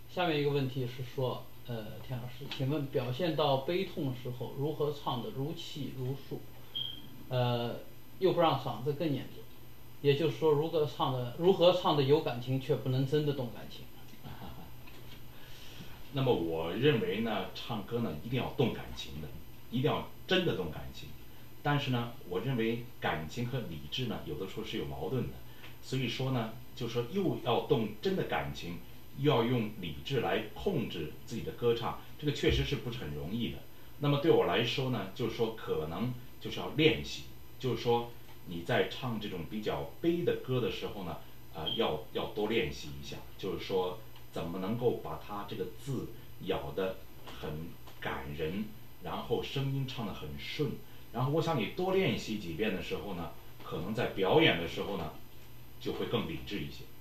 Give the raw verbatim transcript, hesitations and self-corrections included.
下面一个问题是说，呃，田老师，请问表现到悲痛时候，如何唱得如泣如诉，呃，又不让嗓子更严重？也就是说，如何唱的如何唱的有感情，却不能真的动感情？ 那么我认为呢，唱歌呢一定要动感情的，一定要真的动感情。但是呢，我认为感情和理智呢，有的时候是有矛盾的。所以说呢，就是说又要动真的感情，又要用理智来控制自己的歌唱，这个确实是不是很容易的。那么对我来说呢，就是说可能就是要练习，就是说你在唱这种比较悲的歌的时候呢，啊、呃，要要多练习一下，就是说怎么能够把它这个字咬得很感人，然后声音唱得很顺。然后我想你多练习几遍的时候呢，可能在表演的时候呢，就会更理智一些。